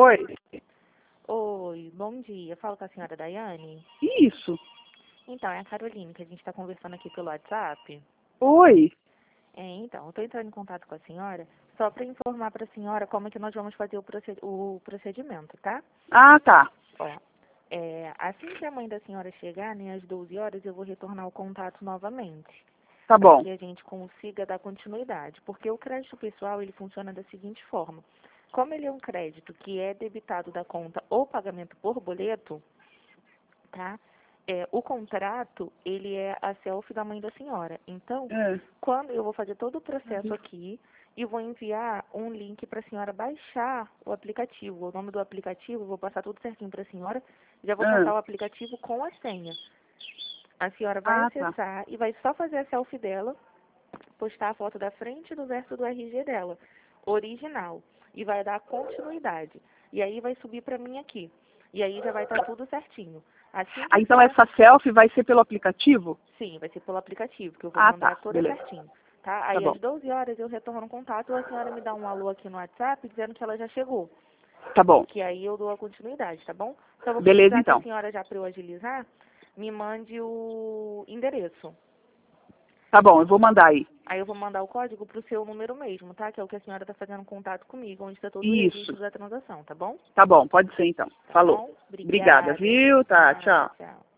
Oi. Oi, bom dia. Falo com a senhora Daiane. Isso. Então, é a Caroline, que a gente está conversando aqui pelo WhatsApp. Oi. Então, eu estou entrando em contato com a senhora só para informar para a senhora como é que nós vamos fazer o procedimento, tá? Ah, tá. Ó, assim que a mãe da senhora chegar, né, às 12 horas, eu vou retornar o contato novamente. Tá Para bom. que a gente consiga dar continuidade. Porque o crédito pessoal, ele funciona da seguinte forma. Como ele é um crédito que é debitado da conta ou pagamento por boleto, tá? O contrato, ele é a selfie da mãe da senhora. Então, É. quando eu vou fazer todo o processo aqui e vou enviar um link para a senhora baixar o aplicativo. O nome do aplicativo, vou passar tudo certinho para a senhora. Já vou passar o aplicativo com a senha. A senhora vai Tá. acessar e vai só fazer a selfie dela, postar a foto da frente e do verso do RG dela, original, e vai dar continuidade. E aí vai subir para mim aqui. E aí já vai estar tudo certinho. Assim que Então essa selfie vai ser pelo aplicativo? Sim, vai ser pelo aplicativo, que eu vou mandar Tá. toda Beleza. certinho. Tá? Tá Aí bom. às 12 horas eu retorno o contato, a senhora me dá um alô aqui no WhatsApp dizendo que ela já chegou. Tá bom. Que aí eu dou a continuidade, tá bom? Só vou Beleza, precisar que a então. senhora, já para eu agilizar, me mande o endereço. Tá bom, eu vou mandar aí. Aí eu vou mandar o código pro seu número mesmo, tá? Que é o que a senhora tá fazendo contato comigo, onde está todo o registro Isso. da transação, tá bom? Tá bom, pode ser então. Tá Falou. bom? Obrigada, Obrigada. viu? Tá, Nada, tchau. tchau.